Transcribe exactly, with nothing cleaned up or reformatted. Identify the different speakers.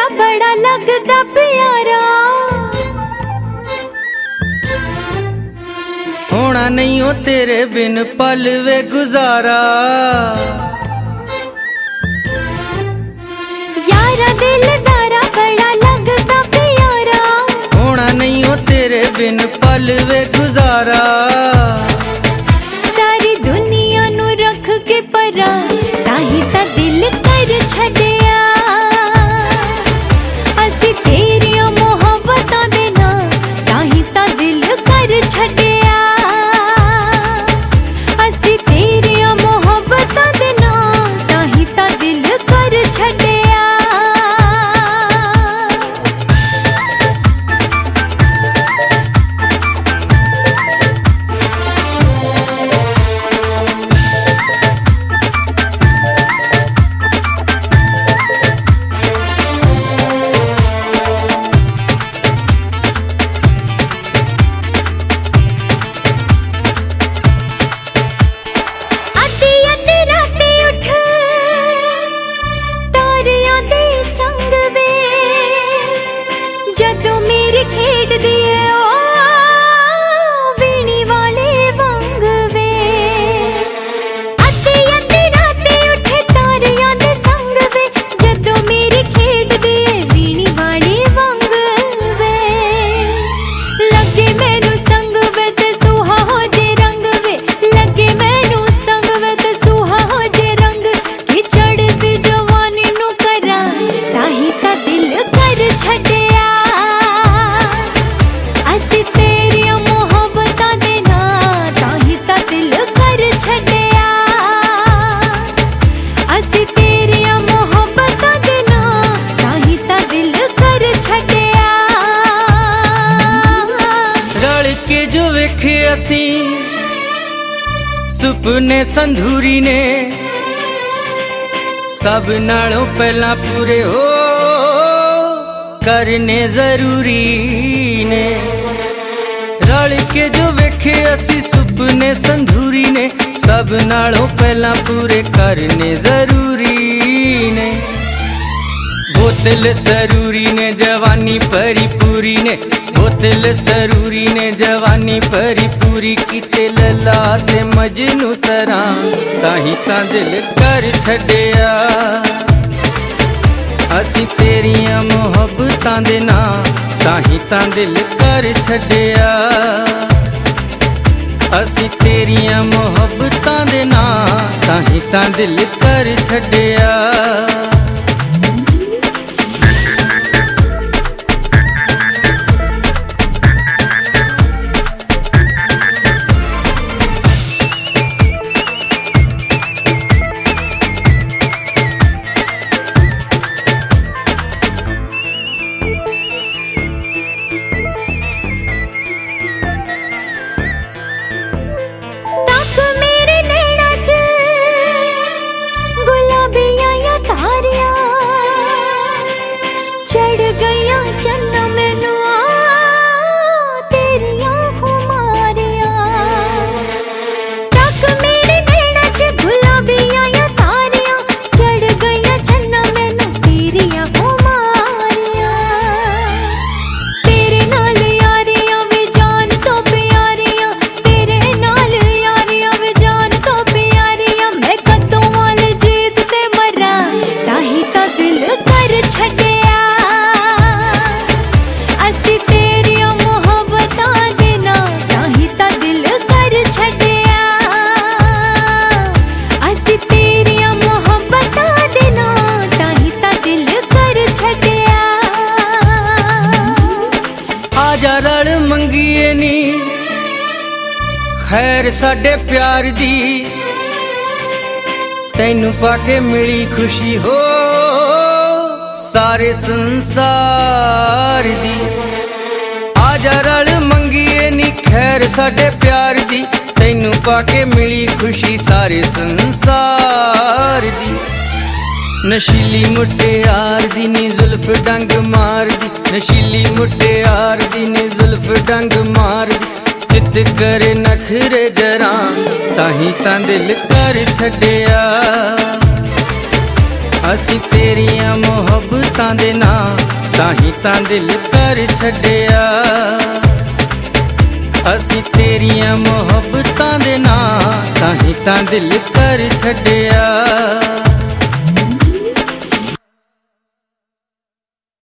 Speaker 1: तारा बड़ा लगदा प्यारा,
Speaker 2: होना नहीं हो तेरे बिन पल वे गुजारा।
Speaker 1: यारा दिल तारा बड़ा लगदा प्यारा,
Speaker 2: होना नहीं हो तेरे बिन पल वे गुजारा।
Speaker 1: सारी दुनिया नू रख के परा, ताही ता दिल कर छड़िया। असी तेरिया मोहब्बतां दे ना, ताही ता दिल कर छड़िया। असी तेरिया मोहब्बतां दे ना, ताही ता दिल कर छड़िया। जदों मेरी खेड दिए ओ वीणी वाले वंग वे, अद्धी अद्धी राते उठे तारियां दे संग वे। जदों मेरी खेड दिए वीणी वाले वंग वे, लगे मैनू संग वे ते सुहा हो जे रंग वे। लगे मैनू संग वे ते सुहा हो जे रंग, कि चढ़दी जवानी नू करा, ताही ता दिल कर छड़े।
Speaker 2: सुपने संधूरी ने सब नालों पहला पूरे हो करने जरूरी ने। रल के जो वेखे असी सुपने संधूरी ने, सब नालों पहला पूरे करने जरूरी ने। बोतल सरूरी ने जवानी परी पूरी ने, बोतल सरूरी ने जवानी परी पूरी। किते लला ते मजनू तरह, ताही ता दिल कर छड़िया। असी तेरिया मोहब्बतां दे ना, ताही ता दिल कर छड़िया। असी तेरिया मोहब्बतां दे ना, ताही ता दिल कर छड़िया।
Speaker 1: चढ़ गया चन्ना मैनू तेरिया खुमारिया, तक मेरे नैना च गुलाबियां या तारियां। चढ़ गया चन्ना मैनू तेरिया खुमारिया, तेरे नाल यारियां वे जान तो प्यारियां। तेरे नाल यारियां वे जान तो प्यारियां। मैं कदों वाल जीत ते मरा, ताही ता दिल कर छड़े।
Speaker 2: आजा रल मंगीए नी खैर साडे प्यार दी, तैनू पाके मिली खुशी हो सारे संसार दी। आजा रल मंगीए नी खैर साडे प्यार दी, तैनू पाके मिली खुशी सारे संसार दी। नशीली मुटियार दी नी जुल्फ डंग मार दी, नशीली मुटियार दी नी जुल्फ डंग मार दी। जिद करे नखरे जरा, ताही तां दिल कर छड़िया। ਅਸੀਂ ਤੇਰੀਆਂ ਮੁਹੱਬਤਾਂ ਦੇ ਨਾਂ ਤਾਹੀਂ ਤਾਂ ਦਿਲ ਕਰ ਛੱਡਿਆ। ਅਸੀਂ ਤੇਰੀਆਂ ਮੁਹੱਬਤਾਂ ਦੇ ਨਾਂ ਤਾਹੀਂ ਤਾਂ ਦਿਲ ਕਰ ਛੱਡਿਆ।